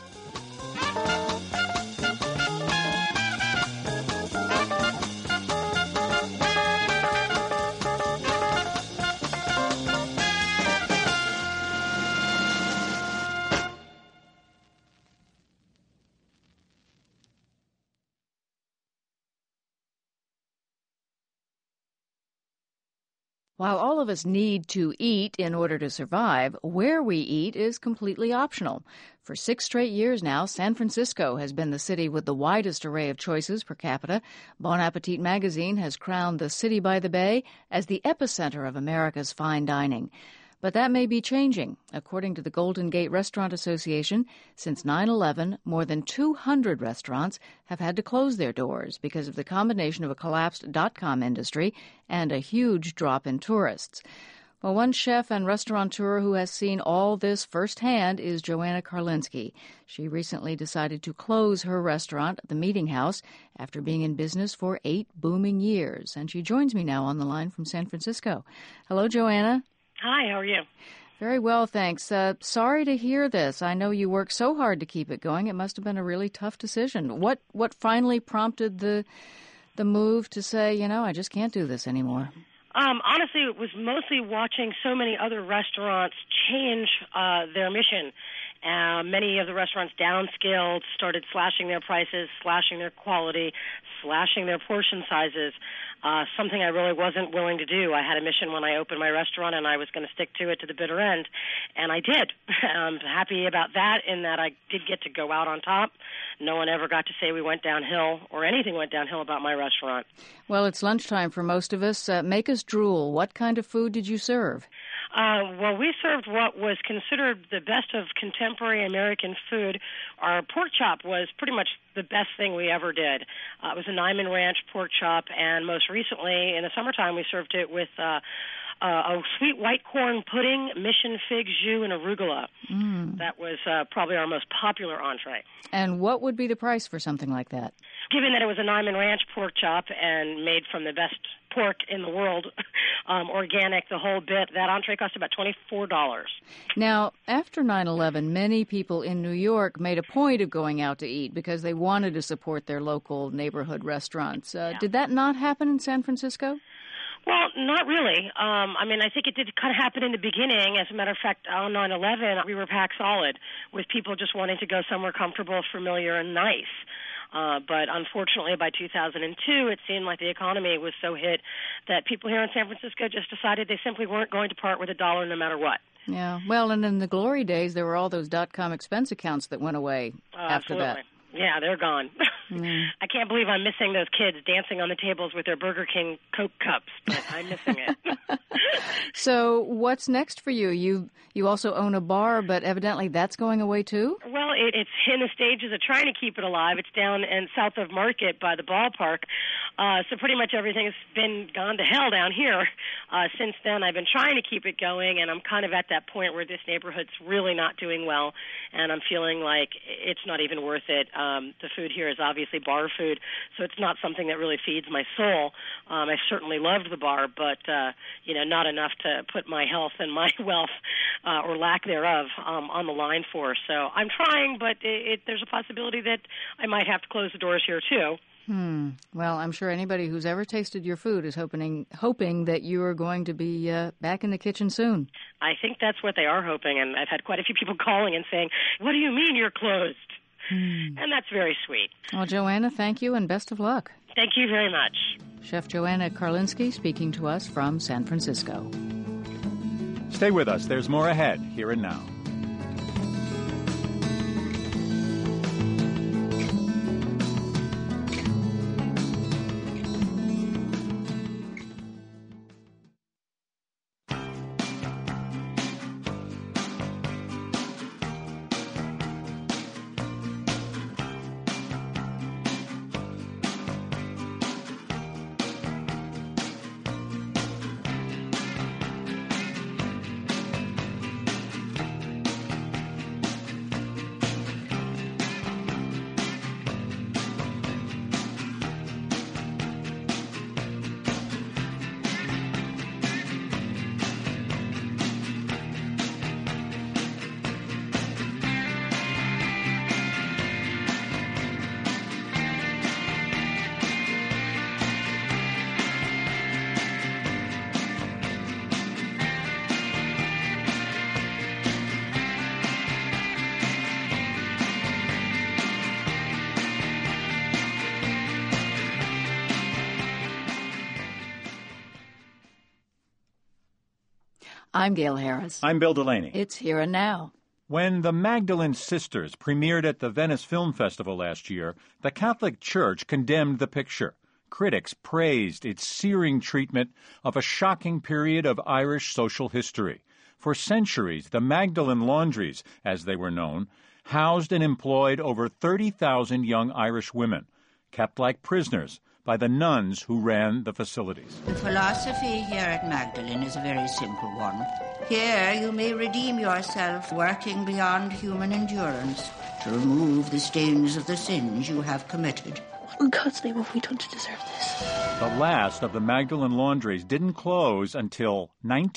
While all of us need to eat in order to survive, where we eat is completely optional. For 6 straight years now, San Francisco has been the city with the widest array of choices per capita. Bon Appetit magazine has crowned the city by the bay as the epicenter of America's fine dining. But that may be changing. According to the Golden Gate Restaurant Association, since 9/11, more than 200 restaurants have had to close their doors because of the combination of a collapsed .com industry and a huge drop in tourists. Well, one chef and restaurateur who has seen all this firsthand is Joanna Karlinski. She recently decided to close her restaurant, The Meeting House, after being in business for 8 booming years. And she joins me now on the line from San Francisco. Hello, Joanna. Hi, how are you? Very well, thanks. Sorry to hear this. I know you worked so hard to keep it going. It must have been a really tough decision. What finally prompted the move to say, I just can't do this anymore? Honestly, it was mostly watching so many other restaurants change their mission. Many of the restaurants downscaled, started slashing their prices, slashing their quality, slashing their portion sizes, something I really wasn't willing to do. I had a mission when I opened my restaurant, and I was going to stick to it to the bitter end, and I did. I'm happy about that in that I did get to go out on top. No one ever got to say we went downhill or anything went downhill about my restaurant. Well, it's lunchtime for most of us. Make us drool. What kind of food did you serve? Well, we served what was considered the best of contemporary American food. Our pork chop was pretty much the best thing we ever did. It was a Nyman Ranch pork chop, and most recently, in the summertime, we served it with a sweet white corn pudding, mission fig, jus, and arugula. That was probably our most popular entree. And what would be the price for something like that? Given that it was a Nyman Ranch pork chop and made from the best pork in the world, organic, the whole bit, that entree cost about $24. Now, after 9/11, many people in New York made a point of going out to eat because they wanted to support their local neighborhood restaurants. Did that not happen in San Francisco? Well, not really. I think it did kind of happen in the beginning. As a matter of fact, on 9/11, we were packed solid with people just wanting to go somewhere comfortable, familiar, and nice. But unfortunately, by 2002, it seemed like the economy was so hit that people here in San Francisco just decided they simply weren't going to part with a dollar no matter what. Yeah. Well, and in the glory days, there were all those .com expense accounts that went away after Absolutely. that. Yeah, they're gone. I can't believe I'm missing those kids dancing on the tables with their Burger King Coke cups, but I'm missing it. So what's next for you? You also own a bar, but evidently that's going away too? Well, it's in the stages of trying to keep it alive. It's down in south of Market by the ballpark. So pretty much everything has been gone to hell down here. Since then, I've been trying to keep it going, and I'm kind of at that point where this neighborhood's really not doing well, and I'm feeling like it's not even worth it. The food here is obviously bar food, so it's not something that really feeds my soul. I certainly loved the bar, but not enough to put my health and my wealth or lack thereof on the line for. So I'm trying, but there's a possibility that I might have to close the doors here too. Well, I'm sure anybody who's ever tasted your food is hoping that you are going to be back in the kitchen soon. I think that's what they are hoping, and I've had quite a few people calling and saying, "What do you mean you're closed?" And that's very sweet. Well, Joanna, thank you and best of luck. Thank you very much. Chef Joanna Karlinski speaking to us from San Francisco. Stay with us. There's more ahead, here and now. I'm Gail Harris. I'm Bill Delaney. It's Here and Now. When The Magdalene Sisters premiered at the Venice Film Festival last year, the Catholic Church condemned the picture. Critics praised its searing treatment of a shocking period of Irish social history. For centuries, the Magdalene Laundries, as they were known, housed and employed over 30,000 young Irish women, kept like prisoners by the nuns who ran the facilities. The philosophy here at Magdalene is a very simple one. Here you may redeem yourself, working beyond human endurance, to remove the stains of the sins you have committed. In God's name, what have we done to deserve this? The last of the Magdalene Laundries didn't close until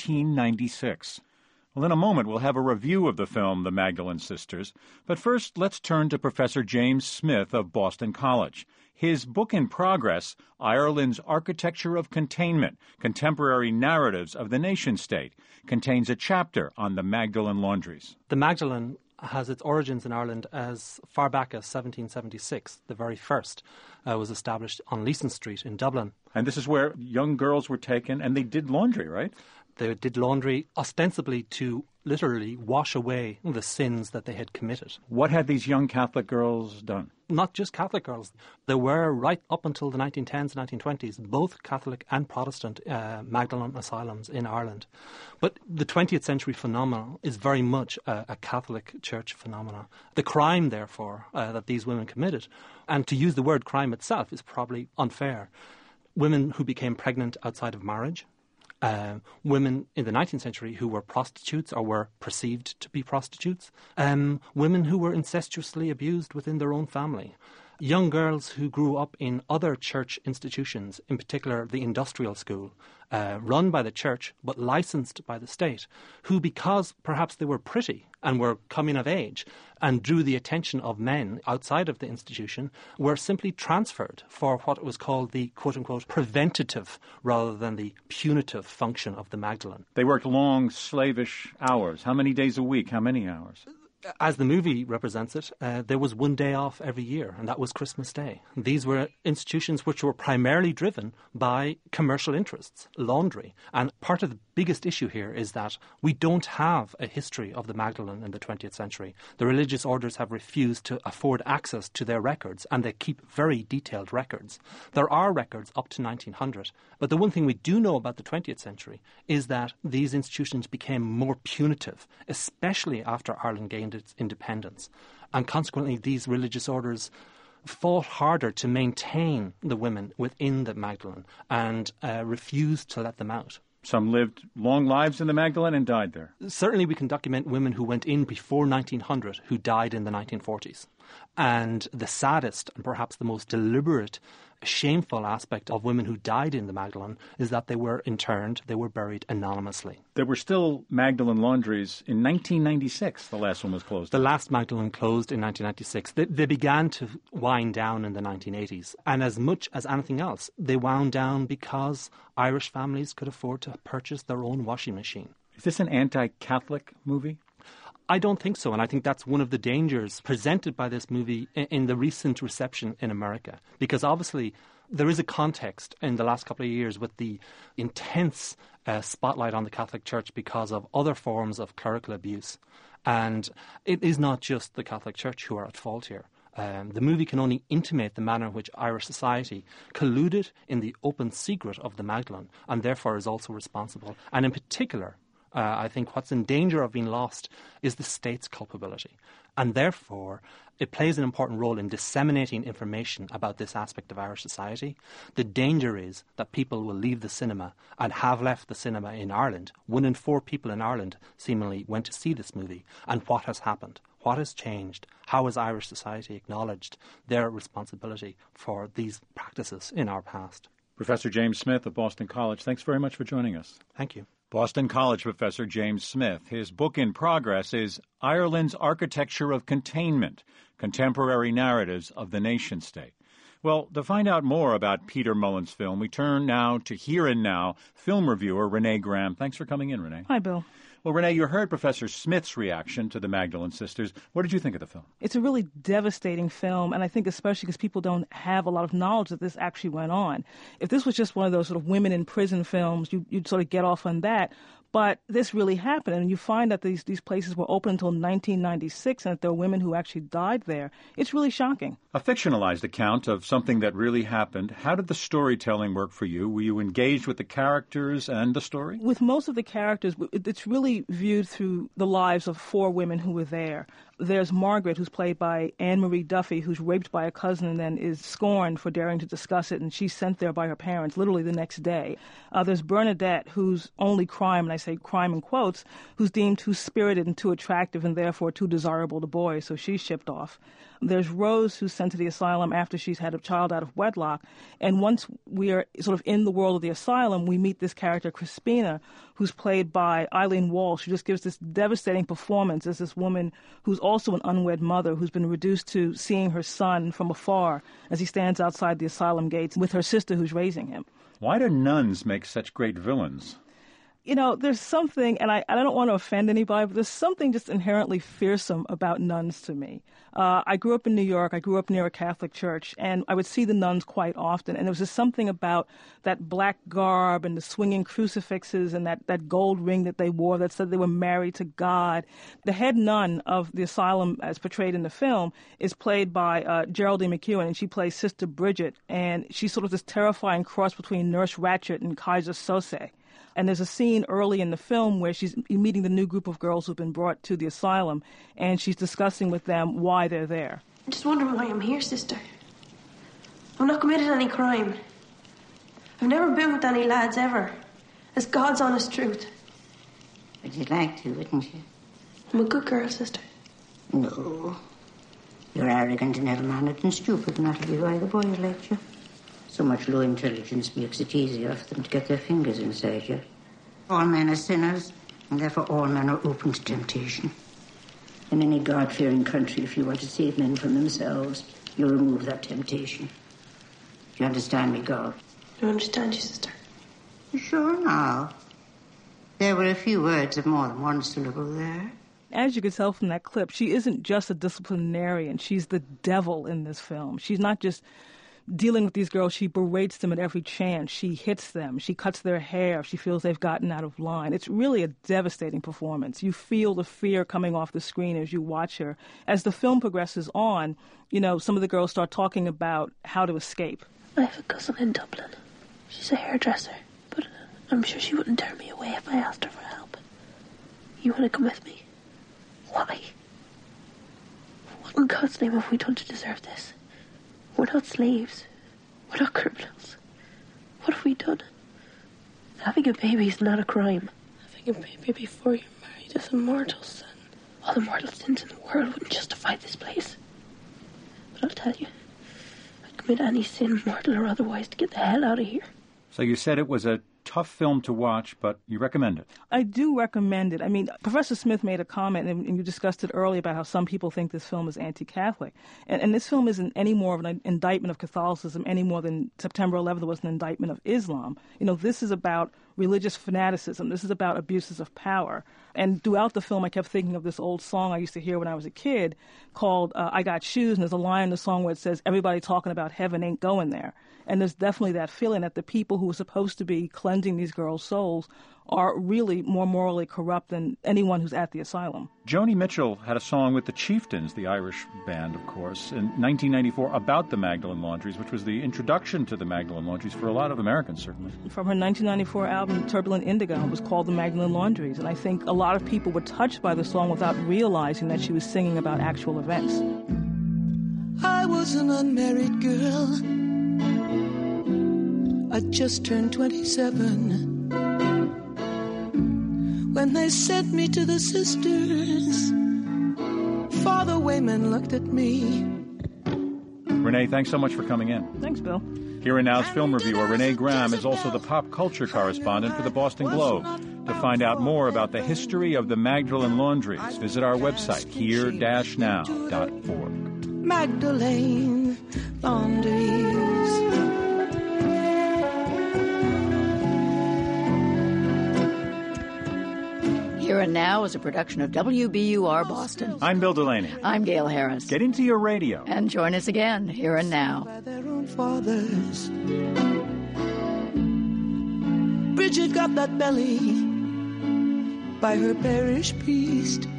1996. Well, in a moment, we'll have a review of the film The Magdalene Sisters. But first, let's turn to Professor James Smith of Boston College. His book in progress, Ireland's Architecture of Containment, Contemporary Narratives of the Nation-State, contains a chapter on the Magdalene Laundries. The Magdalene has its origins in Ireland as far back as 1776. The very first was established on Leeson Street in Dublin. And this is where young girls were taken and they did laundry, right? They did laundry ostensibly to literally wash away the sins that they had committed. What had these young Catholic girls done? Not just Catholic girls. There were, right up until the 1910s, 1920s, both Catholic and Protestant Magdalene asylums in Ireland. But the 20th century phenomenon is very much a Catholic Church phenomenon. The crime, therefore, that these women committed, and to use the word crime itself is probably unfair. Women who became pregnant outside of marriage, women in the 19th century who were prostitutes or were perceived to be prostitutes, women who were incestuously abused within their own family, young girls who grew up in other church institutions, in particular the industrial school, run by the church but licensed by the state, who, because perhaps they were pretty and were coming of age and drew the attention of men outside of the institution, were simply transferred for what was called the quote-unquote preventative rather than the punitive function of the Magdalene. They worked long, slavish hours. How many days a week? How many hours? as the movie represents it, there was one day off every year, and that was Christmas Day. These were institutions which were primarily driven by commercial interests, laundry. And part of the biggest issue here is that we don't have a history of the Magdalene in the 20th century. The religious orders have refused to afford access to their records, and they keep very detailed records. There are records up to 1900, but the one thing we do know about the 20th century is that these institutions became more punitive, especially after Ireland gained its independence. And consequently, these religious orders fought harder to maintain the women within the Magdalene and refused to let them out. Some lived long lives in the Magdalene and died there. Certainly we can document women who went in before 1900 who died in the 1940s. And the saddest and perhaps the most deliberate, shameful aspect of women who died in the Magdalene is that they were interned, they were buried anonymously. There were still Magdalene laundries in 1996. The last one was closed. The last Magdalene closed in 1996. They began to wind down in the 1980s. And as much as anything else, they wound down because Irish families could afford to purchase their own washing machine. Is this an anti-Catholic movie? I don't think so, and I think that's one of the dangers presented by this movie in the recent reception in America. Because obviously there is a context in the last couple of years with the intense spotlight on the Catholic Church because of other forms of clerical abuse. And it is not just the Catholic Church who are at fault here. The movie can only intimate the manner in which Irish society colluded in the open secret of the Magdalene and therefore is also responsible. And in particular, I think what's in danger of being lost is the state's culpability. And therefore, it plays an important role in disseminating information about this aspect of Irish society. The danger is that people will leave the cinema and have left the cinema in Ireland. 1 in 4 people in Ireland seemingly went to see this movie. And what has happened? What has changed? How has Irish society acknowledged their responsibility for these practices in our past? Professor James Smith of Boston College, thanks very much for joining us. Thank you. Boston College professor James Smith. His book in progress is Ireland's Architecture of Containment, Contemporary Narratives of the Nation-State. Well, to find out more about Peter Mullen's film, we turn now to Here and Now film reviewer Renee Graham. Thanks for coming in, Renee. Hi, Bill. Well, Renee, you heard Professor Smith's reaction to the Magdalene Sisters. What did you think of the film? It's a really devastating film, and I think especially because people don't have a lot of knowledge that this actually went on. If this was just one of those sort of women in prison films, you'd sort of get off on that. But this really happened, and you find that these places were open until 1996, and that there were women who actually died there. It's really shocking. A fictionalized account of something that really happened. How did the storytelling work for you? Were you engaged with the characters and the story? With most of the characters, it's really viewed through the lives of 4 women who were there. There's Margaret, who's played by Anne-Marie Duffy, who's raped by a cousin and then is scorned for daring to discuss it, and she's sent there by her parents literally the next day. There's Bernadette, whose only crime, and I say crime in quotes, who's deemed too spirited and too attractive and therefore too desirable to boys, so she's shipped off. There's Rose, who's sent to the asylum after she's had a child out of wedlock. And once we are sort of in the world of the asylum, we meet this character, Crispina, who's played by Eileen Walsh, who just gives this devastating performance as this woman who's also an unwed mother who's been reduced to seeing her son from afar as he stands outside the asylum gates with her sister who's raising him. Why do nuns make such great villains? You know, there's something, and I don't want to offend anybody, but there's something just inherently fearsome about nuns to me. I grew up in New York. I grew up near a Catholic church, and I would see the nuns quite often. And there was just something about that black garb and the swinging crucifixes and that gold ring that they wore that said they were married to God. The head nun of the asylum, as portrayed in the film, is played by Geraldine McEwen, and she plays Sister Bridget. And she's sort of this terrifying cross between Nurse Ratched and Kaiser Sose. And there's a scene early in the film where she's meeting the new group of girls who've been brought to the asylum, and she's discussing with them why they're there. I'm just wondering why I'm here, sister. I've not committed any crime. I've never been with any lads ever. It's God's honest truth. But you'd like to, wouldn't you? I'm a good girl, sister. No. You're arrogant and ill-mannered and stupid, and that'll be why the boys like you. So much low intelligence makes it easier for them to get their fingers inside you. All men are sinners, and therefore all men are open to temptation. In any God-fearing country, if you want to save men from themselves, you'll remove that temptation. Do you understand me, God? I understand you, sister. Sure now. There were a few words of more than one syllable there. As you can tell from that clip, she isn't just a disciplinarian. She's the devil in this film. She's not just dealing with these girls. She berates them at every chance. She hits them. She cuts their hair if she feels they've gotten out of line. It's really a devastating performance. You feel the fear coming off the screen as you watch her. As the film progresses on, some of the girls start talking about how to escape. I have a cousin in Dublin. She's a hairdresser, but I'm sure she wouldn't turn me away if I asked her for help. You want to come with me? Why? What in God's name have we done to deserve this? We're not slaves. We're not criminals. What have we done? Having a baby is not a crime. Having a baby before you're married is a mortal sin. All the mortal sins in the world wouldn't justify this place. But I'll tell you, I'd commit any sin, mortal or otherwise, to get the hell out of here. So you said it was a tough film to watch, but you recommend it. I do recommend it. I mean, Professor Smith made a comment, and you discussed it earlier, about how some people think this film is anti-Catholic. And this film isn't any more of an indictment of Catholicism any more than September 11th was an indictment of Islam. This is about religious fanaticism. This is about abuses of power. And throughout the film, I kept thinking of this old song I used to hear when I was a kid called I Got Shoes, and there's a line in the song where it says, everybody talking about heaven ain't going there. And there's definitely that feeling that the people who are supposed to be cleansing these girls' souls are really more morally corrupt than anyone who's at the asylum. Joni Mitchell had a song with the Chieftains, the Irish band, of course, in 1994 about the Magdalene Laundries, which was the introduction to the Magdalene Laundries for a lot of Americans, certainly. From her 1994 album, Turbulent Indigo, it was called the Magdalene Laundries. And I think a lot of people were touched by the song without realizing that she was singing about actual events. I was an unmarried girl. I just turned 27 when they sent me to the sisters. Father Wayman looked at me. Renee, thanks so much for coming in. Thanks, Bill. Here and Now's film reviewer Renee Graham is also the pop culture correspondent for the Boston Globe. To find out more about the history of the Magdalene Laundries, visit our website, here-now.org. Magdalene Laundries. Here and Now is a production of WBUR Boston. I'm Bill Delaney. I'm Gail Harris. Get into your radio. And join us again, Here and Now. By their own fathers. Bridget got that belly by her parish priest.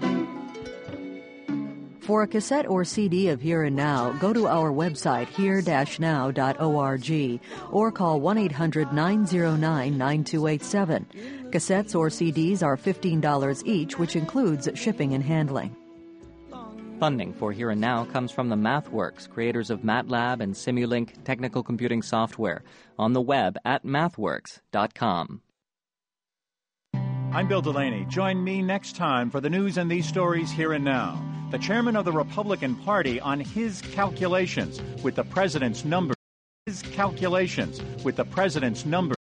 For a cassette or CD of Here and Now, go to our website, here-now.org, or call 1-800-909-9287. Cassettes or CDs are $15 each, which includes shipping and handling. Funding for Here and Now comes from the MathWorks, creators of MATLAB and Simulink technical computing software, on the web at mathworks.com. I'm Bill Delaney. Join me next time for the news and these stories Here and Now. The chairman of the Republican Party on his calculations with the president's number.